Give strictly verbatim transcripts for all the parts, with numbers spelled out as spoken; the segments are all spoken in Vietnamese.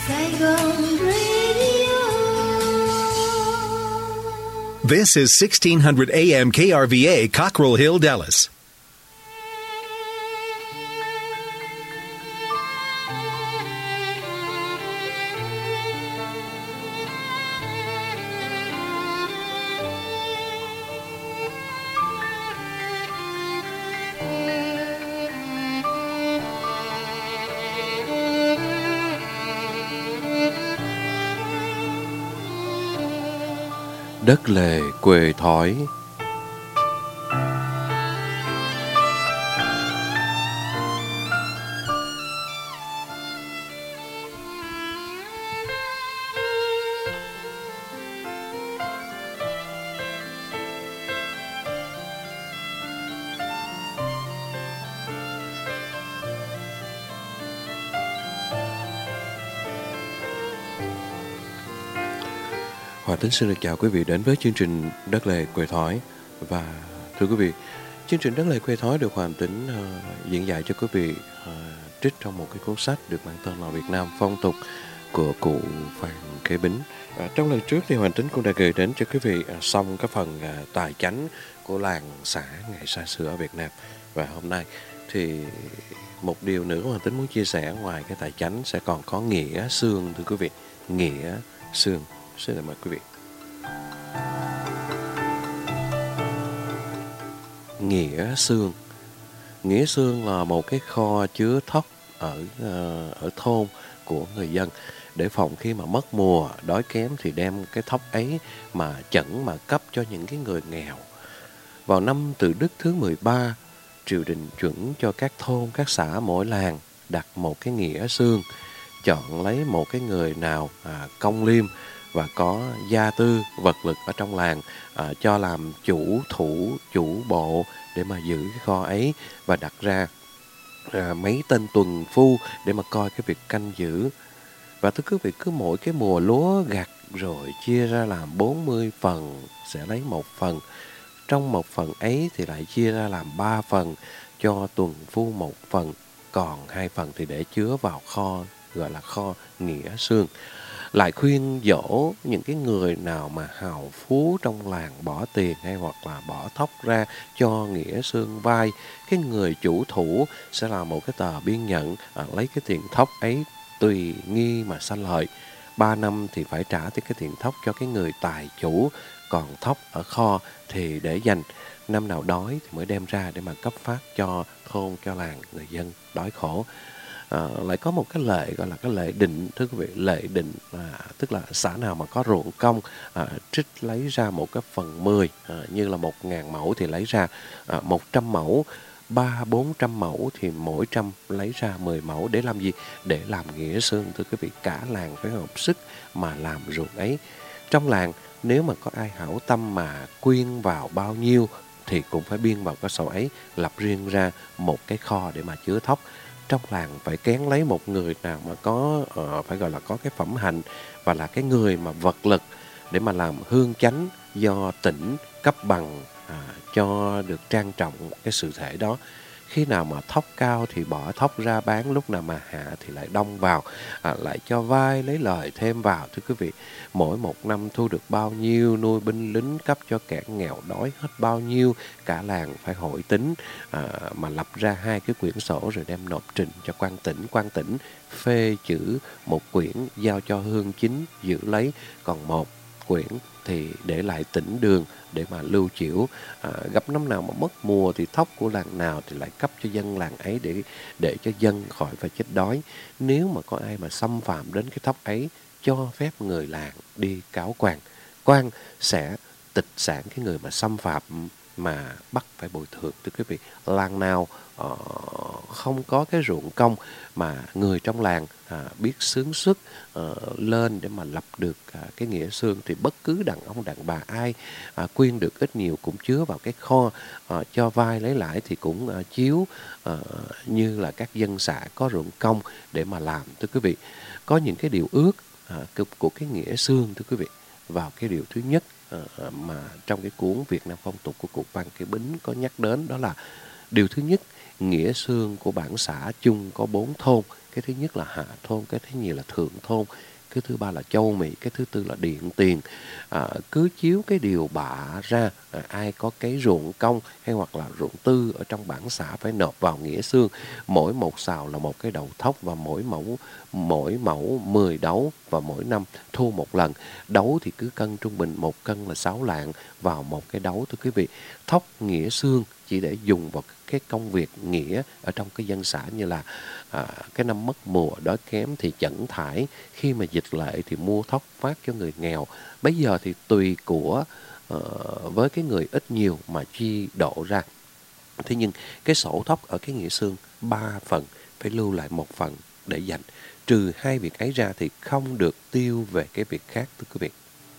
Saigon Radio. This is sixteen hundred A M K R V A, Cockrell Hill, Dallas. Đất lề quê thói. Hòa Tính xin được chào quý vị đến với chương trình Đất lề quê thói. Và thưa quý vị, chương trình Đất lề quê thói được Hòa Tính uh, diễn giải cho quý vị uh, trích trong một cái cuốn sách được mang tên là Việt Nam phong tục của cụ Phan Kế Bính. Uh, trong lần trước thì Hòa Tính cũng đã gửi đến cho quý vị uh, xong cái phần uh, tài chánh của làng xã ngày xa xưa ở Việt Nam. Và hôm nay thì một điều nữa Hòa Tính muốn chia sẻ ngoài cái tài chánh sẽ còn có nghĩa xương, thưa quý vị. Nghĩa xương. Xin mời quý vị. Nghĩa xương. Nghĩa xương là một cái kho chứa thóc ở ở thôn của người dân, để phòng khi mà mất mùa đói kém thì đem cái thóc ấy mà chẩn mà cấp cho những cái người nghèo. Vào năm Từ Đức thứ mười ba, triều đình chuẩn cho các thôn, các xã mỗi làng đặt một cái nghĩa xương, chọn lấy một cái người nào à, công liêm và có gia tư vật lực ở trong làng à, cho làm chủ thủ, chủ bộ để mà giữ cái kho ấy, và đặt ra à, mấy tên tuần phu để mà coi cái việc canh giữ. Và thưa quý vị, cứ mỗi cái mùa lúa gặt rồi chia ra làm bốn mươi phần, sẽ lấy một phần. Trong một phần ấy thì lại chia ra làm ba phần, cho tuần phu một phần, còn hai phần thì để chứa vào kho, gọi là kho nghĩa xương. Lại khuyên dỗ những cái người nào mà hào phú trong làng bỏ tiền hay hoặc là bỏ thóc ra cho nghĩa xương vai, cái người chủ thủ sẽ là một cái tờ biên nhận, à, lấy cái tiền thóc ấy tùy nghi mà sanh lợi. Ba năm thì phải trả cái tiền thóc cho cái người tài chủ, còn thóc ở kho thì để dành. Năm nào đói thì mới đem ra để mà cấp phát cho thôn, cho làng, người dân đói khổ. À, lại có một cái lệ gọi là cái lệ định, thưa quý vị. Lệ định à, tức là xã nào mà có ruộng công à, trích lấy ra một cái phần mười, à, như là một ngàn mẫu thì lấy ra à, một trăm mẫu, ba bốn trăm mẫu thì mỗi trăm lấy ra mười mẫu. Để làm gì? Để làm nghĩa xương, thưa quý vị. Cả làng phải hợp sức mà làm ruộng ấy. Trong làng nếu mà có ai hảo tâm mà quyên vào bao nhiêu thì cũng phải biên vào cái sổ ấy, lập riêng ra một cái kho để mà chứa thóc. Trong làng phải kén lấy một người nào mà có uh, phải gọi là có cái phẩm hạnh và là cái người mà vật lực để mà làm hương chánh do tỉnh cấp bằng à, cho được trang trọng cái sự thể đó. Khi nào mà thóc cao thì bỏ thóc ra bán, lúc nào mà hạ thì lại đông vào, à, lại cho vai lấy lời thêm vào. Thưa quý vị, mỗi một năm thu được bao nhiêu, nuôi binh lính, cấp cho kẻ nghèo đói hết bao nhiêu, cả làng phải hội tính à, mà lập ra hai cái quyển sổ rồi đem nộp trình cho quan tỉnh. Quan tỉnh phê chữ một quyển giao cho hương chính giữ lấy, còn một quyển thì để lại tỉnh đường để mà lưu trữ. À, gặp năm nào mà mất mùa thì thóc của làng nào thì lại cấp cho dân làng ấy để để cho dân khỏi phải chết đói. Nếu mà có ai mà xâm phạm đến cái thóc ấy, cho phép người làng đi cáo quan. Quan sẽ tịch sản cái người mà xâm phạm mà bắt phải bồi thường. Thưa quý vị, làng nào uh, không có cái ruộng công mà người trong làng à, biết xướng xuất uh, lên để mà lập được à, cái nghĩa xương, thì bất cứ đàn ông đàn bà ai à, quyên được ít nhiều cũng chứa vào cái kho, à, cho vai lấy lãi thì cũng à, chiếu à, như là các dân xã có ruộng công để mà làm. Thưa quý vị, có những cái điều ước à, của cái nghĩa xương, thưa quý vị. Vào cái điều thứ nhất à, mà trong cái cuốn Việt Nam phong tục của cụ Phan Kế Bính có nhắc đến, đó là điều thứ nhất, nghĩa xương của bản xã chung có bốn thôn. Cái thứ nhất là hạ thôn, cái thứ nhì là thượng thôn, cái thứ ba là châu Mỹ, cái thứ tư là điện tiền. À, cứ chiếu cái điều bạ ra, à, ai có cái ruộng công hay hoặc là ruộng tư ở trong bản xã phải nộp vào nghĩa xương. Mỗi một sào là một cái đầu thóc, và mỗi mẫu mỗi mẫu mười đấu, và mỗi năm thu một lần. Đấu thì cứ cân trung bình một cân là sáu lạng vào một cái đấu, thưa quý vị. Thóc nghĩa xương chỉ để dùng vào cái công việc nghĩa ở trong cái dân xã, như là à, cái năm mất mùa, đói kém thì chẩn thải, khi mà dịch lệ thì mua thóc phát cho người nghèo. Bây giờ thì tùy của uh, với cái người ít nhiều mà chi độ ra. Thế nhưng cái sổ thóc ở cái nghĩa xương ba phần, phải lưu lại một phần để dành. Trừ hai việc ấy ra thì không được tiêu về cái việc khác, thưa quý vị.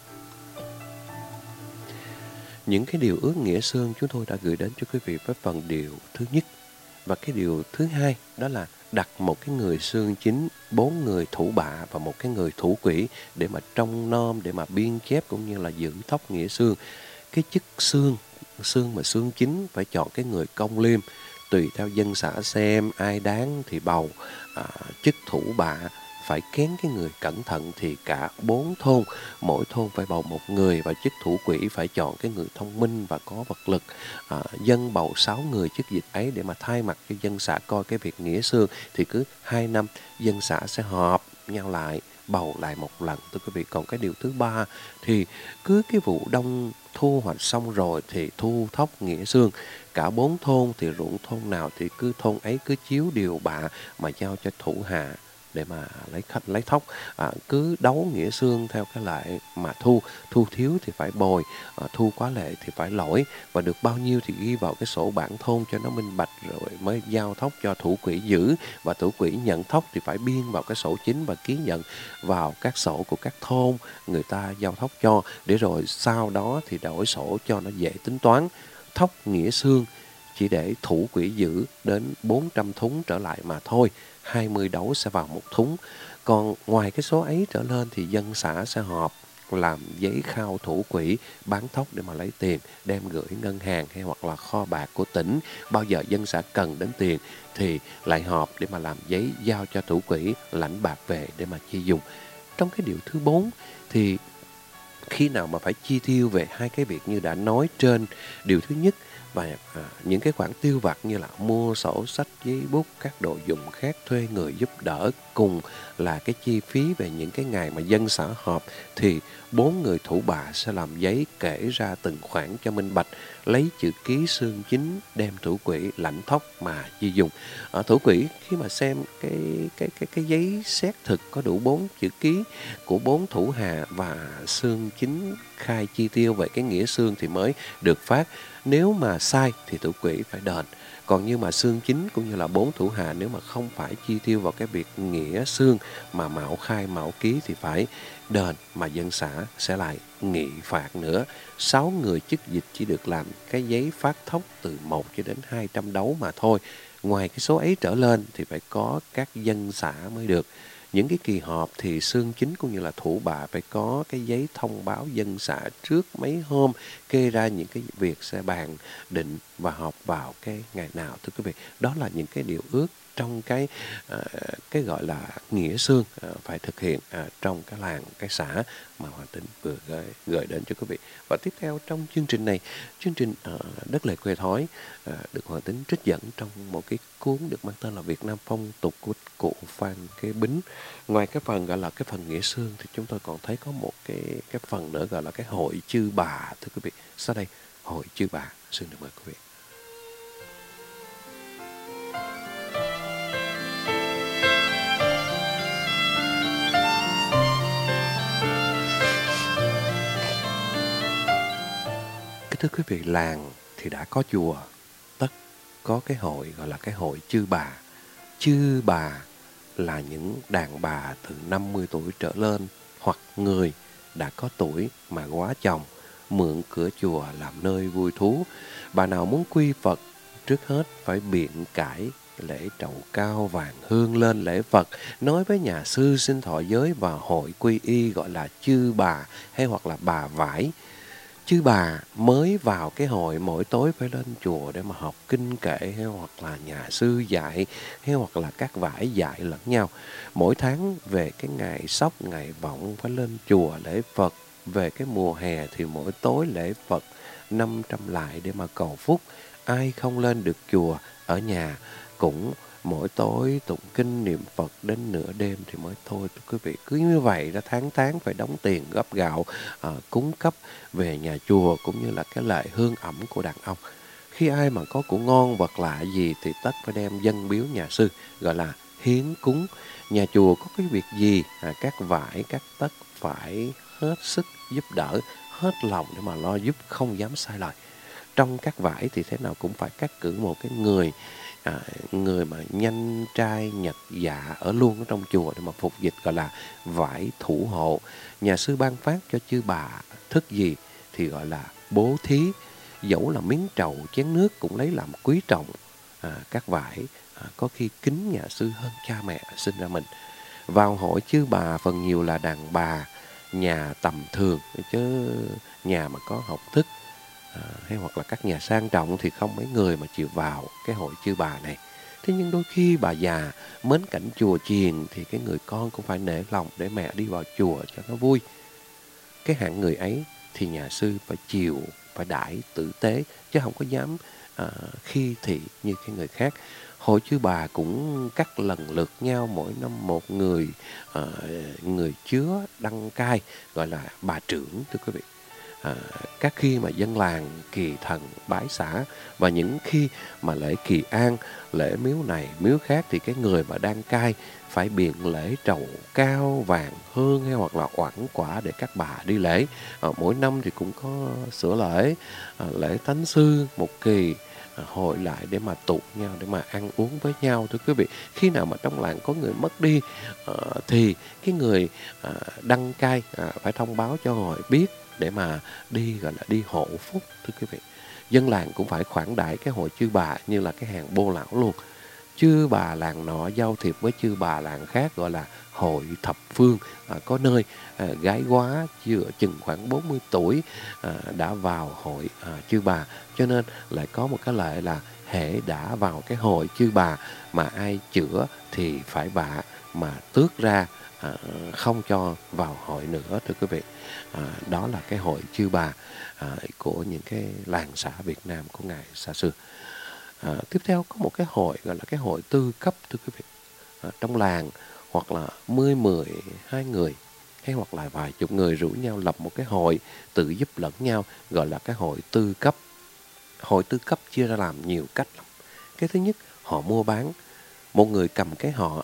Những cái điều ước nghĩa xương chúng tôi đã gửi đến cho quý vị với phần điều thứ nhất. Và cái điều thứ hai đó là đặt một cái người xương chính, bốn người thủ bạ và một cái người thủ quỹ để mà trông nom, để mà biên chép cũng như là giữ thóc nghĩa xương. Cái chức xương, xương mà xương chính phải chọn cái người công liêm, tùy theo dân xã xem ai đáng thì bầu. À, chức thủ bạ phải kén cái người cẩn thận thì cả bốn thôn, mỗi thôn phải bầu một người, và chức thủ quỹ phải chọn cái người thông minh và có vật lực. À, dân bầu sáu người chức dịch ấy để mà thay mặt cho dân xã coi cái việc nghĩa xương, thì cứ hai năm dân xã sẽ họp nhau lại bầu lại một lần, thưa quý vị. Còn cái điều thứ ba thì cứ cái vụ đông thu hoạch xong rồi thì thu thóc nghĩa xương. Cả bốn thôn thì ruộng thôn nào thì cứ thôn ấy cứ chiếu điều bạ mà giao cho thủ hạ để mà lấy khách lấy thóc. À, cứ đấu nghĩa xương theo cái lại mà thu thu thiếu thì phải bồi, à, thu quá lệ thì phải lỗi, và được bao nhiêu thì ghi vào cái sổ bản thôn cho nó minh bạch, rồi mới giao thóc cho thủ quỹ giữ, và thủ quỹ nhận thóc thì phải biên vào cái sổ chính và ký nhận vào các sổ của các thôn người ta giao thóc cho, để rồi sau đó thì đổi sổ cho nó dễ tính toán. Thóc nghĩa xương chỉ để thủ quỹ giữ đến bốn trăm thúng trở lại mà thôi, hai mươi đấu sẽ vào một thúng. Còn ngoài cái số ấy trở lên thì dân xã sẽ họp làm giấy khao thủ quỹ bán thóc để mà lấy tiền, đem gửi ngân hàng hay hoặc là kho bạc của tỉnh. Bao giờ dân xã cần đến tiền thì lại họp để mà làm giấy giao cho thủ quỹ lãnh bạc về để mà chi dùng. Trong cái điều thứ bốn thì khi nào mà phải chi tiêu về hai cái việc như đã nói trên, điều thứ nhất và à, những cái khoản tiêu vặt như là mua sổ sách, giấy bút, các đồ dùng khác, thuê người giúp đỡ, cùng là cái chi phí về những cái ngày mà dân xã họp, thì bốn người thủ bạ sẽ làm giấy kể ra từng khoản cho minh bạch, lấy chữ ký xương chính đem thủ quỹ lãnh thóc mà chi dùng. Ở thủ quỹ khi mà xem cái cái cái cái giấy xét thực có đủ bốn chữ ký của bốn thủ hà và xương chính khai chi tiêu về cái nghĩa xương thì mới được phát. Nếu mà sai thì thủ quỹ phải đền. Còn như mà xương chính cũng như là bốn thủ hà nếu mà không phải chi tiêu vào cái việc nghĩa xương mà mạo khai mạo ký thì phải đền, mà dân xã sẽ lại nghị phạt nữa. Sáu người chức dịch chỉ được làm cái giấy phát thóc từ một cho đến hai trăm đấu mà thôi. Ngoài cái số ấy trở lên thì phải có các dân xã mới được. Những cái kỳ họp thì xương chính cũng như là thủ bạ phải có cái giấy thông báo dân xã trước mấy hôm, kê ra những cái việc sẽ bàn định và họp vào cái ngày nào, thưa quý vị. Đó là những cái điều ước trong cái uh, cái gọi là nghĩa xương uh, phải thực hiện uh, trong cái làng, cái xã mà Hoàng Tính vừa gửi, gửi đến cho quý vị. Và tiếp theo trong chương trình này, chương trình uh, Đất Lệ Quê Thói uh, được Hoàng Tính trích dẫn trong một cái cuốn được mang tên là Việt Nam Phong Tục của cụ Phan Kế Bính. Ngoài cái phần gọi là cái phần nghĩa xương thì chúng tôi còn thấy có một cái cái phần nữa gọi là cái hội chư bà, thưa quý vị. Sau đây, hội chư bà, xin được mời quý vị. Thưa quý vị, làng thì đã có chùa, tất có cái hội gọi là cái hội chư bà. Chư bà là những đàn bà từ năm mươi tuổi trở lên hoặc người đã có tuổi mà góa chồng, mượn cửa chùa làm nơi vui thú. Bà nào muốn quy Phật trước hết phải biện cải lễ trầu cao vàng hương lên lễ Phật, nói với nhà sư xin thọ giới và hội quy y gọi là chư bà hay hoặc là bà vải. Chứ bà mới vào cái hội mỗi tối phải lên chùa để mà học kinh kệ, hay hoặc là nhà sư dạy, hay hoặc là các vải dạy lẫn nhau. Mỗi tháng về cái ngày sóc, ngày vọng phải lên chùa lễ Phật. Về cái mùa hè thì mỗi tối lễ Phật năm trăm lại để mà cầu phúc. Ai không lên được chùa ở nhà cũng mỗi tối tụng kinh niệm Phật đến nửa đêm thì mới thôi. Quý vị cứ như vậy đó, tháng tháng phải đóng tiền gấp gạo à, cúng cấp về nhà chùa, cũng như là cái lệ hương ẩm của đàn ông. Khi ai mà có của ngon vật lạ gì thì tất phải đem dâng biếu nhà sư, gọi là hiến cúng. Nhà chùa có cái việc gì à, các vải các tất phải hết sức giúp đỡ, hết lòng để mà lo giúp, không dám sai lời. Trong các vải thì thế nào cũng phải cắt cử một cái người à, người mà nhanh trai nhật dạ ở luôn ở trong chùa để mà phục dịch, gọi là vải thủ hộ. Nhà sư ban phát cho chư bà thức gì thì gọi là bố thí, dẫu là miếng trầu chén nước cũng lấy làm quý trọng. À, các vải à, có khi kính nhà sư hơn cha mẹ sinh ra mình. Vào hội chư bà phần nhiều là đàn bà nhà tầm thường, chứ nhà mà có học thức à, hay hoặc là các nhà sang trọng thì không mấy người mà chịu vào cái hội chư bà này. Thế nhưng đôi khi bà già mến cảnh chùa chiền thì cái người con cũng phải nể lòng để mẹ đi vào chùa cho nó vui. Cái hạng người ấy thì nhà sư phải chiều, phải đãi tử tế, chứ không có dám à, khi thị như cái người khác. Hội chư bà cũng cắt lần lượt nhau, mỗi năm một người à, người chứa đăng cai, gọi là bà trưởng, thưa quý vị. À, các khi mà dân làng kỳ thần bái xã, và những khi mà lễ kỳ an, lễ miếu này miếu khác thì cái người mà đang cai phải biện lễ trầu cao vàng hương, hay hoặc là oẵn quả để các bà đi lễ. À, mỗi năm thì cũng có sửa lễ, à, lễ thánh sư một kỳ, à, hội lại để mà tụ nhau, để mà ăn uống với nhau, thưa quý vị. Khi nào mà trong làng có người mất đi à, thì cái người à, đăng cai à, phải thông báo cho hội biết để mà đi, gọi là đi hộ phúc, thưa quý vị. Dân làng cũng phải khoản đãi cái hội chư bà như là cái hàng bô lão luôn. Chư bà làng nọ giao thiệp với chư bà làng khác, gọi là hội thập phương. À, có nơi à, gái quá chưa chừng khoảng bốn mươi tuổi à, đã vào hội à, chư bà, cho nên lại có một cái lệ là hễ đã vào cái hội chư bà mà ai chữa thì phải vạ, mà tước ra à, không cho vào hội nữa, thưa quý vị. À, đó là cái hội chư bà à, của những cái làng xã Việt Nam của ngày xa xưa. À, tiếp theo có một cái hội gọi là cái hội tư cấp, thưa quý vị. À, trong làng hoặc là mười, mười, hai người hay hoặc là vài chục người rủ nhau lập một cái hội tự giúp lẫn nhau, gọi là cái hội tư cấp. Hội tư cấp chia ra làm nhiều cách lắm. Cái thứ nhất, họ mua bán, một người cầm cái họ,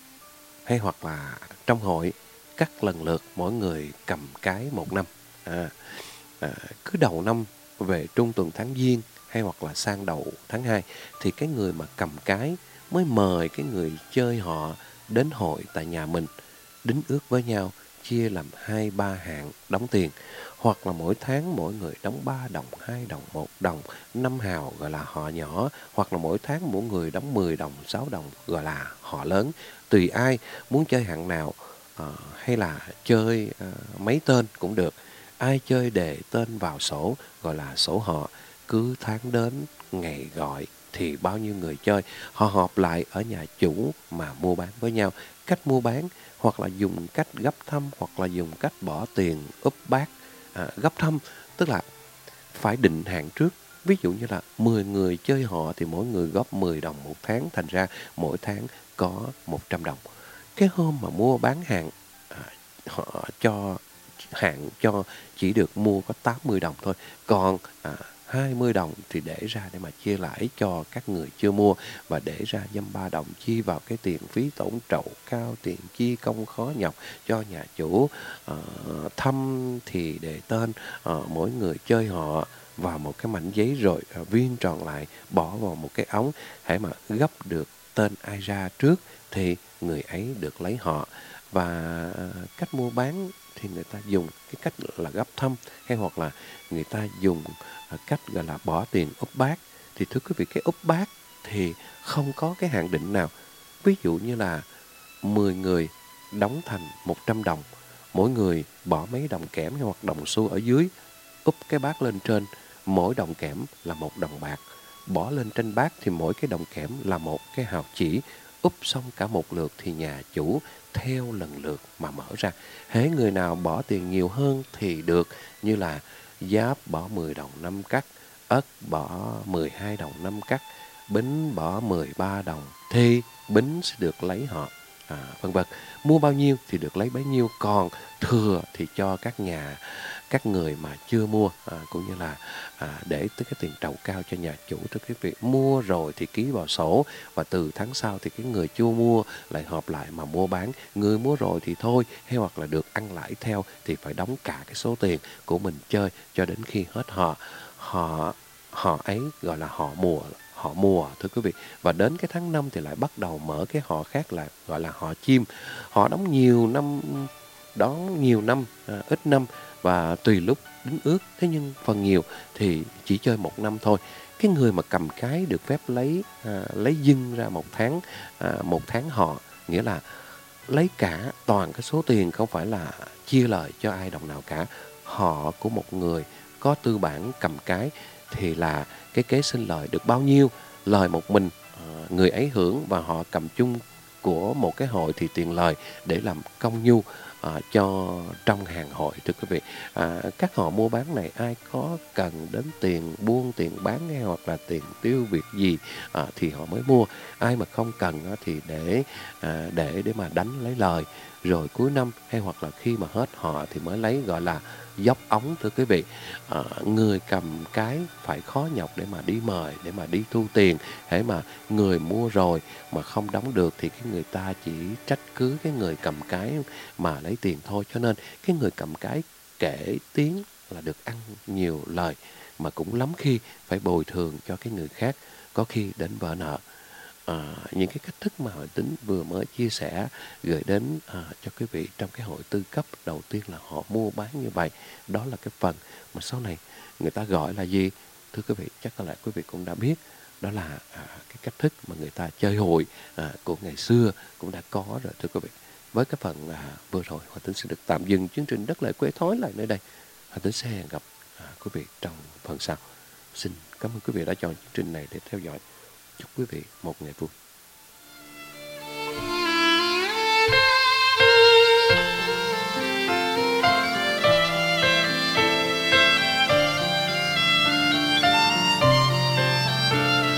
hay hoặc là trong hội cắt lần lượt mỗi người cầm cái một năm. À, à, cứ đầu năm về trung tuần tháng Giêng hay hoặc là sang đầu tháng hai thì cái người mà cầm cái mới mời cái người chơi họ đến hội tại nhà mình, đính ước với nhau, chia làm hai ba hạng đóng tiền, hoặc là mỗi tháng mỗi người đóng ba đồng, hai đồng, một đồng, năm hào gọi là họ nhỏ, hoặc là mỗi tháng mỗi người đóng mười đồng, sáu đồng gọi là họ lớn. Tùy ai muốn chơi hạng nào, uh, hay là chơi uh, mấy tên cũng được. Ai chơi đề tên vào sổ gọi là sổ họ, cứ tháng đến ngày gọi thì bao nhiêu người chơi, họ họp lại ở nhà chủ mà mua bán với nhau. Cách mua bán hoặc là dùng cách gấp thăm, hoặc là dùng cách bỏ tiền úp bát. À, gấp thăm tức là phải định hạn trước. Ví dụ như là mười người chơi họ thì mỗi người góp mười đồng một tháng, thành ra mỗi tháng có một trăm đồng. Cái hôm mà mua bán hàng à, họ cho hạn cho chỉ được mua có tám mươi đồng thôi, còn à, hai mươi đồng thì để ra để mà chia lãi cho các người chưa mua, và để ra dăm ba đồng chi vào cái tiền phí tổn trậu cao, tiền chi công khó nhọc cho nhà chủ. Uh, thăm thì để tên uh, mỗi người chơi họ vào một cái mảnh giấy rồi uh, viên tròn lại, bỏ vào một cái ống. Hãy mà gấp được tên ai ra trước thì người ấy được lấy họ. Và uh, cách mua bán thì người ta dùng cái cách là gấp thăm, hay hoặc là người ta dùng cách gọi là bỏ tiền úp bát. Thì thưa quý vị, cái úp bát thì không có cái hạn định nào. Ví dụ như là mười người đóng thành một trăm đồng, mỗi người bỏ mấy đồng kẽm hay hoặc đồng xu ở dưới, úp cái bát lên trên, mỗi đồng kẽm là một đồng bạc. Bỏ lên trên bát thì mỗi cái đồng kẽm là một cái hào chỉ. Úp xong cả một lượt thì nhà chủ theo lần lượt mà mở ra. Hễ người nào bỏ tiền nhiều hơn thì được, như là Giáp bỏ mười đồng năm cắt, Ất bỏ mười hai đồng năm cắt, Bính bỏ mười ba đồng thì Bính sẽ được lấy họ, à, vân vân. Mua bao nhiêu thì được lấy bấy nhiêu, còn thừa thì cho các nhà các người mà chưa mua, à, cũng như là à, để tới cái tiền trầu cao cho nhà chủ. Thưa quý vị, mua rồi thì ký vào sổ, và từ tháng sau thì cái người chưa mua lại họp lại mà mua bán. Người mua rồi thì thôi, hay hoặc là được ăn lãi theo thì phải đóng cả cái số tiền của mình chơi cho đến khi hết họ. Họ họ ấy gọi là họ mùa họ mùa thưa quý vị. Và đến cái tháng năm thì lại bắt đầu mở cái họ khác, là gọi là họ chim. Họ đóng nhiều năm, đón nhiều năm, à, ít năm, và tùy lúc đính ước. Thế nhưng phần nhiều thì chỉ chơi một năm thôi. Cái người mà cầm cái được phép lấy à, lấy dưng ra một tháng, à, một tháng họ, nghĩa là lấy cả toàn cái số tiền, không phải là chia lời cho ai đồng nào cả. Họ của một người có tư bản cầm cái thì là cái kế sinh lời được bao nhiêu, lời một mình à, người ấy hưởng, và họ cầm chung của một cái hội thì tiền lời để làm công nhu à, cho trong hàng hội. Thưa quý vị, à, các họ mua bán này ai có cần đến tiền buôn, tiền bán hay hoặc là tiền tiêu việc gì à, thì họ mới mua. Ai mà không cần á, thì để à, để để mà đánh lấy lời, rồi cuối năm hay hoặc là khi mà hết họ thì mới lấy, gọi là dốc ống. Thưa quý vị, à, người cầm cái phải khó nhọc để mà đi mời, để mà đi thu tiền. Hễ mà người mua rồi mà không đóng được thì cái người ta chỉ trách cứ cái người cầm cái mà lấy tiền thôi. Cho nên cái người cầm cái kể tiếng là được ăn nhiều lời, mà cũng lắm khi phải bồi thường cho cái người khác, có khi đến vỡ nợ. À, những cái cách thức mà Hội Tính vừa mới chia sẻ gửi đến à, cho quý vị trong cái hội tư cấp, đầu tiên là họ mua bán như vậy. Đó là cái phần mà sau này người ta gọi là gì? Thưa quý vị, chắc có lẽ quý vị cũng đã biết. Đó là à, cái cách thức mà người ta chơi hội à, của ngày xưa cũng đã có rồi. Thưa quý vị, với cái phần à, vừa rồi, Hòa Tính sẽ được tạm dừng chương trình Đất Lệ Quê Thói lại nơi đây. Hòa Tính sẽ hẹn gặp à, quý vị trong phần sau. Xin cảm ơn quý vị đã chọn chương trình này để theo dõi. Chúc quý vị một ngày vui.